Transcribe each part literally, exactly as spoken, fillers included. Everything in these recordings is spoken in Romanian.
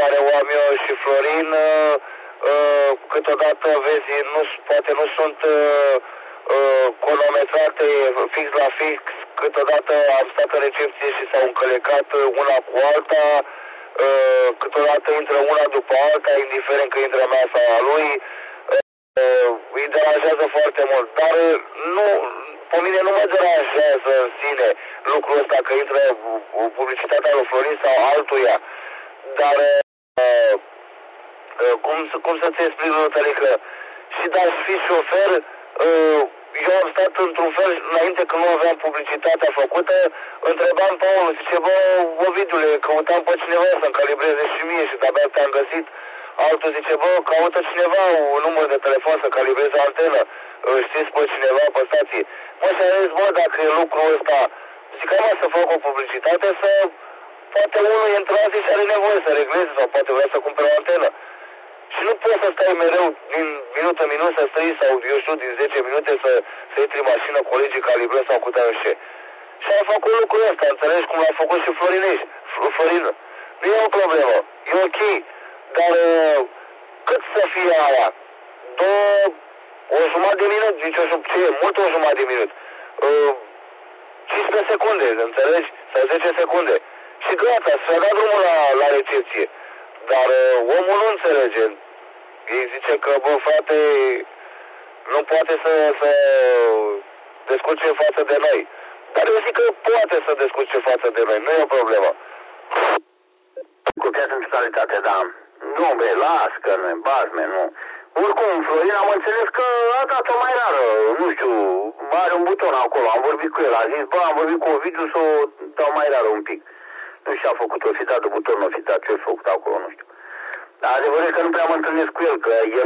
care o am eu și Florin, uh, uh, câteodată, vezi, nu, poate nu sunt uh, uh, cronometrate fix la fix, câteodată am stat în recepție și s-au încălecat una cu alta, uh, câteodată intră una după alta, indiferent că intră a mea sau a lui, uh, îi deranjează foarte mult, dar nu, pe mine nu mă deranjează în sine lucrul ăsta că intră publicitatea lui Florin sau altuia, dar uh, uh, cum, cum să-ți explic, Nătălică, și dacă aș fi șofer, uh, eu am stat într-un fel înainte când nu aveam publicitatea făcută, întrebam pe unul, zice, bă, Ovidiule, căutam pe cineva să-mi calibreze și mie și de-abia te-am găsit. Altul zice, bă, caută cineva un număr de telefon să calibreze antenă, știți pe cineva pe stație. Mă, și am zis, bă, dacă e lucrul ăsta, zic, hai să fac o publicitate, să poate unul e în tranzit și are nevoie să regleze sau poate vrea să cumpere o antenă. Și nu poți să stai mereu din minut în minut să stai sau, eu știu, din zece minute să, să intri în mașină, colegii calibrezi sau cu tare ce. Și am făcut lucrul ăsta, înțelegi cum l-a făcut și Florinești, Florin. Nu e o problemă, e ok, dar cât să fie aia? Două, o jumătate de minut, nici o jumătate, ce e, mult o jumătate de minut. Uh, cincisprezece secunde, înțelegi? Sau zece secunde. Și gata, să da drumul la, la recepție. Dar uh, omul nu înțelege. Ei zice că, bă, frate, nu poate să, să descurce față de noi. Dar eu zic că poate să descurce față de noi, nu e o problemă. Cu piață în totalitate, da. Nu, bre, las că nu e bazme, nu. Oricum, Florin, am înțeles că a dat-o mai rară, nu știu, are un buton acolo, am vorbit cu el, a zis, bă, am vorbit cu Ovidiu să o dau mai rară un pic. Nu știu, a făcut, o fi dat de buton, o fi dat ce-a făcut acolo, nu știu. Dar adevărul e că nu prea mă întâlnesc cu el, că el,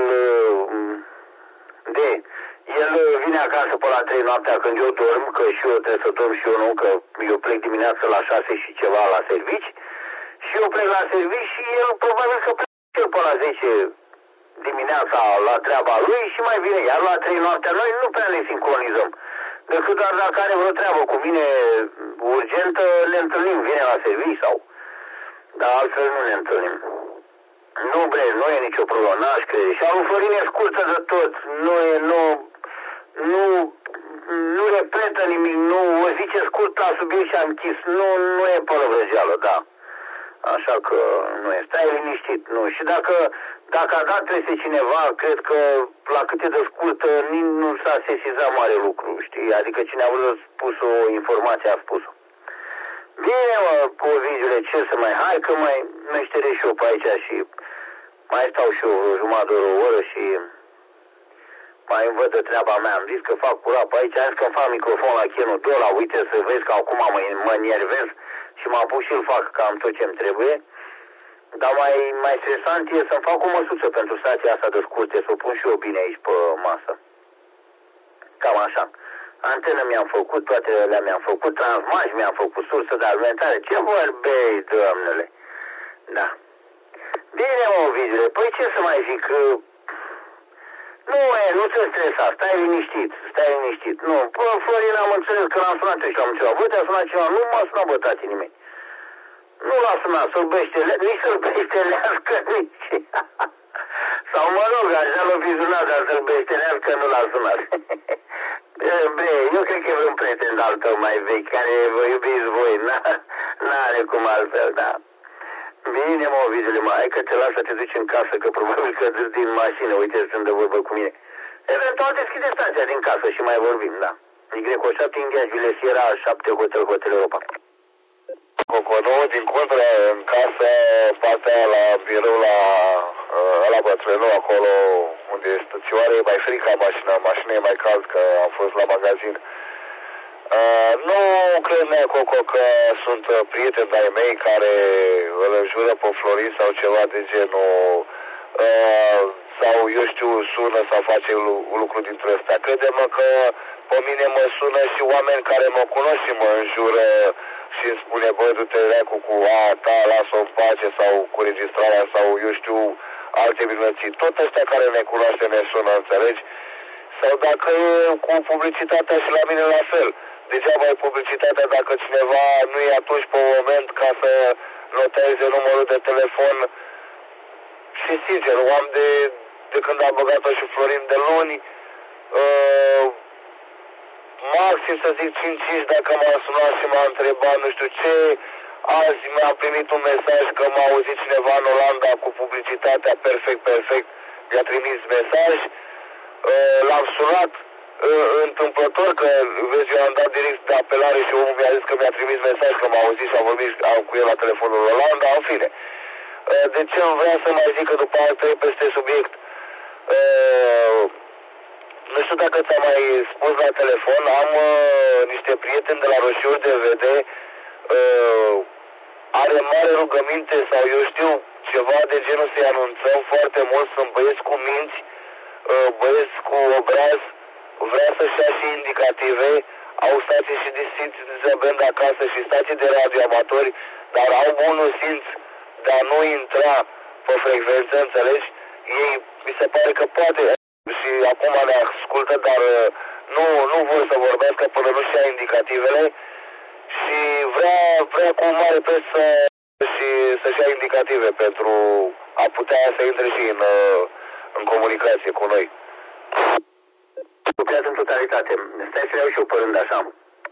de, el vine acasă pe la trei noaptea când eu dorm, că și eu trebuie să dorm și eu nu, că eu plec dimineața la șase și ceva la servici, și eu plec la servici și el probabil că plec el pe la zece dimineața la treaba lui și mai vine, iar la trei noaptea noi nu prea ne sincronizăm. Decât doar dacă are vreo treabă cu mine urgentă, ne întâlnim, vine la servici sau, dar altfel nu ne întâlnim. Nu, bre, nu e nicio problemă, n-aș crede. Și al Florin e scurtă de tot, nu e, nu, nu, nu repetă nimic, nu, o zice scurt la subiect și a închis, nu, nu e pălăvrăgeală, da. Așa că nu e, stai liniștit, nu. Și dacă, dacă a dat peste cineva, cred că la cât e de scurtă, nici nu s-a sesizat mare lucru, știi? Adică cine a vrut spus o informație a spus-o. Bine, mă, Ovidiule, ce să mai, hai că mai meștere și eu pe aici și mai stau și eu o jumătate de o oră și mai îmi văd de treaba mea. Am zis că fac curat pe aici, am zis că îmi fac microfon la Chenu Dola, uite să vezi că acum mă, mă nervez și m-am pus și îl fac cam tot ce-mi trebuie. Dar mai, mai stresant e să-mi fac o măsuță pentru stația asta de scurte, să o pun și eu bine aici pe masă. Cam așa. Antenă mi-am făcut, toate alea mi-am făcut, transmaș mi-am făcut, sursă de alimentare. Ce vorbești, doamnele? Da. Bine, mă, Ovidiule, păi ce să mai zic? Nu, e, nu te stresa, stai liniștit, stai liniștit. Nu, pă, Florin, am înțeles că l-am sunat și l-am întrebat. Bă, te-a sunat ceva? Nu m-a sunat, bă, tati, nimeni. Nu l-a sunat, să-l beștelească, nici să-l beștelească, nici. Sau mă rog, așa l-a fi sunat, dar să-l beștelească nu l-a sunat. Bre, eu cred că e vreun prieten de-al tău mai vechi, care vă iubiți voi, n-are cum altfel, da. Bine, mă, Ovidiule, mă, hai că te las să te duci în casă, că probabil că din mașină, uite, sunt de vorbă cu mine. Eventual deschide stația din casă și mai vorbim, da. Y șapte India Juliet Sierra șapte Hotel Hotel Europa. Cocodou, din contră, în casă, partea la birou, la ăla bătrânul, acolo unde e stățioare, e mai frică la mașină, mașina e mai cald, că am fost la magazin. Uh, nu cred, mea, Coco, că sunt prieteni de-ai mei care îl înjură pe Florin sau ceva de genul, uh, sau, eu știu, sună sau face un lucru dintre ăstea. Crede-mă că pe mine mă sună și oameni care mă cunosc și mă înjură și îmi spune, bă, du-te leacu cu a ta, lasă-o în pace, sau cu registrarea, sau, eu știu, alte minunății. Tot ăstea care ne cunoaște ne sună, înțelegi? Sau dacă e cu publicitatea și la mine la fel. Degeaba e publicitatea dacă cineva nu e atunci pe moment ca să noteze numărul de telefon și sincer, o am de, de când am băgat-o și Florin de luni. Uh, maxim să zic cinci dacă m-a sunat și m-a întrebat nu știu ce. Azi mi-a primit un mesaj că m-a auzit cineva în Olanda cu publicitatea perfect, perfect. Mi-a trimis mesaj. Uh, l-am sunat uh, întâmplător că, vezi, eu am dat direct de apelare și omul mi-a zis că mi-a trimis mesaj că m-a auzit și am vorbit cu el la telefonul Olanda, în fine. Uh, de ce vreau să mai zic că după aia trec peste subiect? Uh, nu știu dacă ți-am mai spus la telefon, am uh, niște prieteni de la Roșiuri de V D, uh, are mare rugăminte sau eu știu ceva de genul să-i anunțăm foarte mult, sunt băieți cu minți, uh, băieți cu obraz, vrea să-și ia și indicative, au stații și de band acasă și stații de radioamatori, dar au bunul simț de a nu intra pe frecvență, înțelegi? Ei, mi se pare că poate și acum le ascultă, dar nu, nu vor să vorbească până nu-și ia indicativele și vrea, vrea cu un mare preț să, și, să-și ia indicative pentru a putea să intre și în, în comunicație cu noi. Lucrează în totalitate. Stai să iau și eu pe rând așa.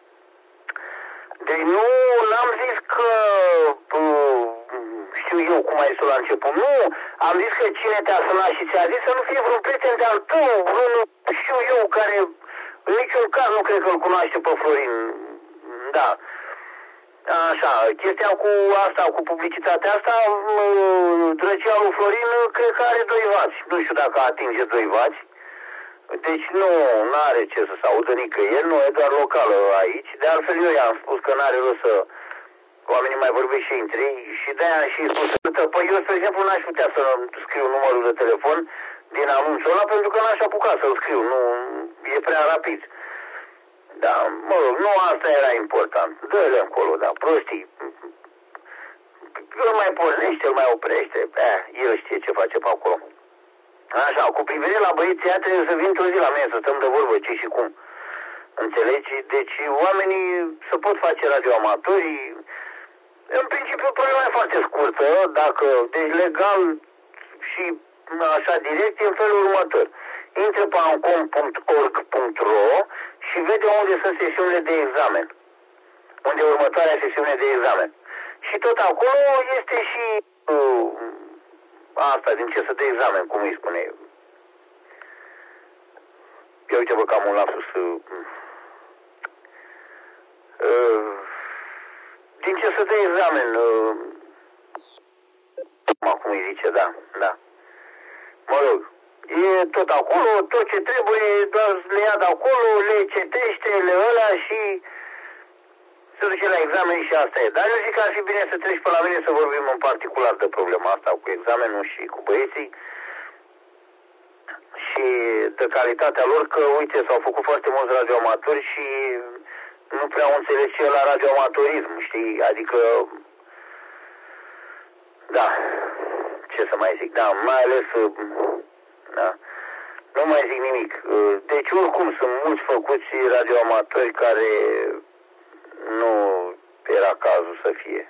Deci nu, n-am zis că uh, știu eu cum ai zis la început. Nu, am zis că cine te-a sunat și ți-a zis să nu fie vreun prieten de-al tău, vreun, știu eu, care în niciun caz nu cred că îl cunoaște pe Florin. Da. Așa, chestia cu asta, cu publicitatea asta, drăcea lui Florin, cred că are doi vați. Nu știu dacă atinge doi vați. Deci nu are ce să se audă nicăieri, nu e doar locală aici. De altfel eu i-am spus că n-are rost să oamenii mai vorbesc și între ei și de-aia am și spus. Păi eu, spre exemplu, n-aș putea să scriu numărul de telefon din anunțul ăla pentru că n-aș apuca să-l scriu, nu, e prea rapid. Da, mă rog, nu asta era important. Dă-le încolo, da, prostii. Îl mai pornește, îl mai oprește, eh, el știe ce face pe acolo. Așa, cu privire la băieții ăia trebuie să vin într-o zi la mine, să stăm de vorbă ce și cum. Înțelegi? Deci oamenii se pot face radioamatori. În principiu problema e foarte scurtă, dacă, deci legal și așa direct e în felul următor. Intră pe ancom punct org punct ro și vede unde sunt sesiunile de examen. Unde e următoarea sesiune de examen. Și tot acolo este și uh, asta din ce să de examen, cum îi spune. Ia uite bă că am un lapsus. Uh, uh, din ce să de examen. Uh, cum îi zice, da, da. Mă rog. E tot acolo, tot ce trebuie, doar le ia de acolo, le citește, le ăla și se duce la examen și asta e. Dar eu zic că ar fi bine să treci pe la mine să vorbim în particular de problema asta cu examenul și cu băieții și de calitatea lor, că uite, s-au făcut foarte mulți radioamatori și nu prea au înțeles ce e la radioamatorism, știi? Adică, da, ce să mai zic, da, mai ales, da, nu mai zic nimic. Deci oricum sunt mulți făcuți radioamatori care nu era cazul să fie.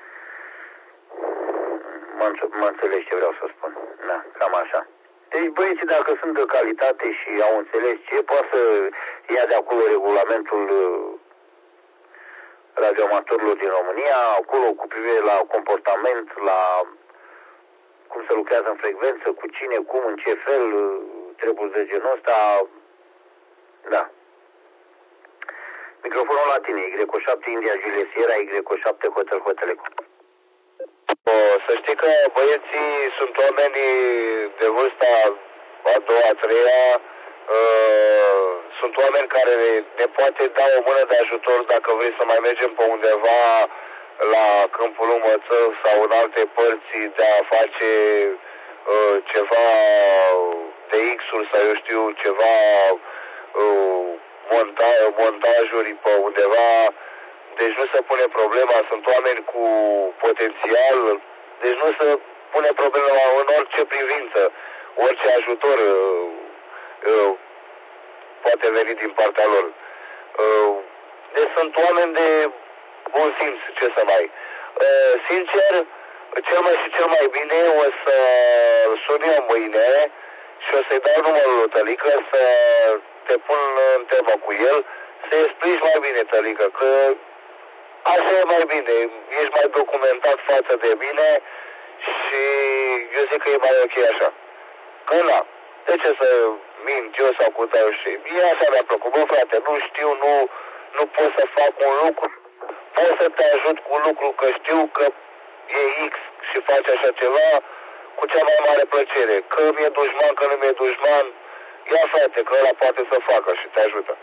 Mă, mă înțelegi ce vreau să spun. Da, cam așa. Deci băieții dacă sunt de calitate și au înțeles ce, poate să ia de acolo regulamentul radioamatorilor din România, acolo cu privire la comportament, la cum se lucrează în frecvență, cu cine, cum, în ce fel, treburi de genul ăsta. Da. Microfonul la tine, Y șapte India Juliet Sierra, Y șapte Hotel Hotel. O, să știi că băieții sunt oameni de vârsta a doua, a treia, uh, sunt oameni care ne poate da o mână de ajutor dacă vrei să mai mergem pe undeva la Câmpul Lumățău sau în alte părți de a face uh, ceva de X-uri sau eu știu ceva uh, monta montajuri pe undeva. Deci nu se pune problema, sunt oameni cu potențial, deci nu se pune problema în orice privință, orice ajutor uh, uh, poate veni din partea lor. Uh, deci sunt oameni de bun simț, ce să mai. Uh, sincer, cel mai și cel mai bine o să îl sun eu mâine și o să-i dau numărul lui Tălică să te pun în temă cu el, să-i explici mai bine, Tălică, că așa e mai bine, ești mai documentat față de mine și eu zic că e mai ok așa. Că na, de ce să mint eu sau cu tău și mie așa mi-a plăcut, bă frate, nu știu, nu, nu pot să fac un lucru, pot să te ajut cu un lucru că știu că e X și face așa ceva cu cea mai mare plăcere, că mi-e dușman, că nu mi-e dușman, ia frate, că ăla poate să facă și te ajută.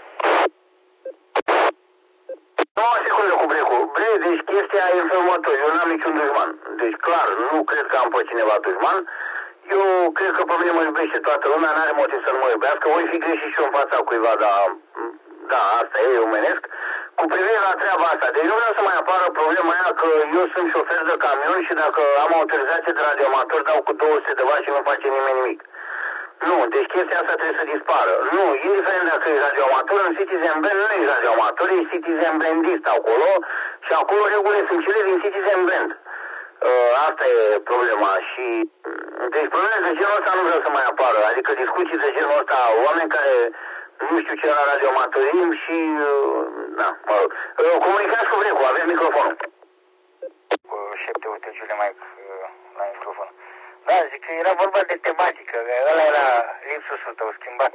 Nu, o secundă cu Brecu. Bre, deci chestia e în felul următor. Eu n-am niciun dușman. Deci clar, nu cred că am pe cineva dușman. Eu cred că pe mine mă iubește toată lumea, n-are motiv să nu mă iubească. Voi fi greșit și eu în fața cuiva, dar da, asta e, eu menesc. Cu privire la treaba asta, deci nu vreau să mai apară problema aia că eu sunt șofer de camion și dacă am autorizație de radioamator dau cu două sute de watt și nu face nimeni nimic. Nu, deci chestia asta trebuie să dispară. Nu, indiferent dacă e radioamator, în Citizen Brand nu e radioamator, e Citizen Brandist acolo și acolo regulile sunt cele din Citizen Brand. Uh, asta e problema și... Deci probleme de genul ăsta nu vreau să mai apară, adică discuții de genul ăsta, oameni care nu știu ce la radioamatorism și... Uh, da, mă rog. Uh, comunicați cu Vrecu, aveți microfonul. Șepte uite Giule Mike la microfon. Da, zic că era vorba de tematică, că ăla era lipsusul tău schimbat.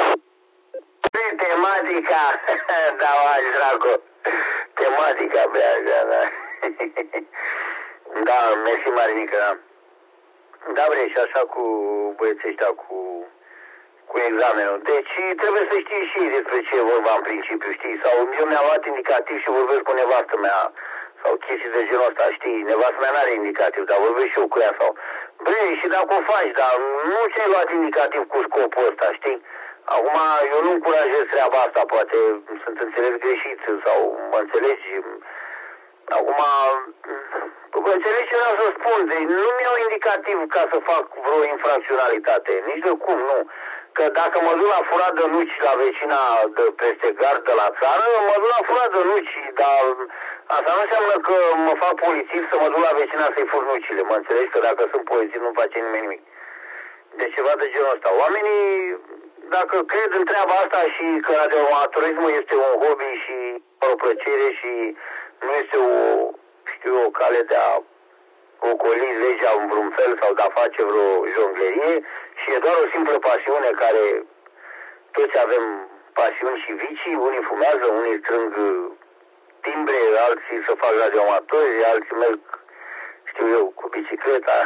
Tematica, da, aș dracu. Tematica, brea, da, da. Da, mersi Marinica, da. Da, bre, și așa cu băieții ăștia, cu, cu examenul. Deci trebuie să știi și despre ce e vorba în principiu, știi? Sau eu mi-am luat indicativ și vorbesc cu nevastă mea, sau chestii de genul ăsta, știi? Nevastă mea n-are indicativ, dar vorbesc și eu cu ea, sau... Bre, și dacă o faci, dar nu ți-ai luat indicativ cu scopul ăsta, știi? Acum, eu nu încurajez treaba asta, poate sunt înțeles greșit, sau mă înțelegi... Acum, vă înțelegi ce vreau să spun, deci nu mi-au indicativ ca să fac vreo infracționalitate, nici de cum, nu. Că dacă mă duc la furat de nuci la vecina de peste gard de la țară, mă duc la furat de nuci, dar asta nu înseamnă că mă fac polițist să mă duc la vecina să-i fur nucile, mă înțelegi că dacă sunt polițist nu face nimeni nimic. Deci ceva de genul ăsta. Oamenii, dacă cred în treaba asta și că radioamatorismul este un hobby și o plăcere și nu este o, știu, o cale de a ocoli legea în vreun fel sau de a face vreo jonglerie și e doar o simplă pasiune care toți avem pasiuni și vicii, unii fumează, unii strâng timbre, alții să fac radioamatori, alții merg, știu eu, cu bicicleta.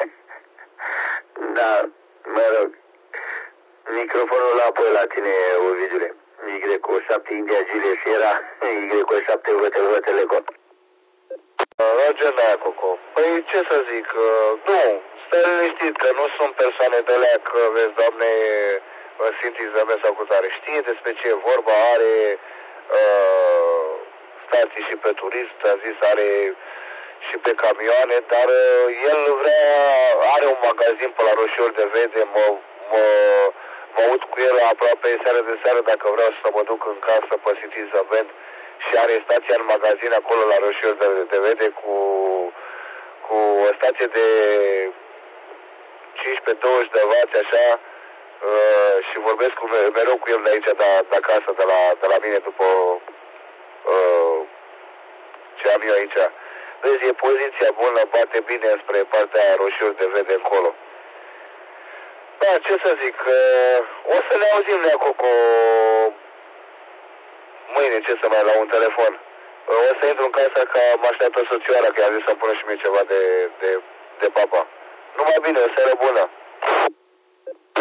Da, mă rog. Microfonul la apoi la tine, Ovidiule. Y cu șapte India Gile Sierra, Y cu șapte Hotel Hotel Eco. Roger Neacoco. Păi ce să zic, nu, stai liniștit că nu sunt persoane de alea că, vezi, Doamne, Sfinții Zăme sau cu tare. Știe despre ce e vorba, are uh, stații și pe turism, a zis, are și pe camioane, dar uh, el vrea, are un magazin pe la Roșiori de Vede, mă, mă, mă aud cu el aproape seară de seară dacă vreau să mă duc în casă pe City Zăvent și are stația în magazin acolo la Roșiori de, de Vede cu, cu o stație de cincisprezece douăzeci de watt așa uh, și vorbesc cu, mereu cu el de aici, de, de acasă, de la, de la mine după uh, ce am eu aici. Vezi, e poziția bună, bate bine spre partea Roșiori de Vede încolo. Da, ce să zic, uh, o să ne auzim de acolo mâine, ce să mai la un telefon. Uh, o să intru în casa că mă așteaptă soțioara, că i-a zis să-mi pună și mie ceva de, de, de papa. Numai bine, o seară bună!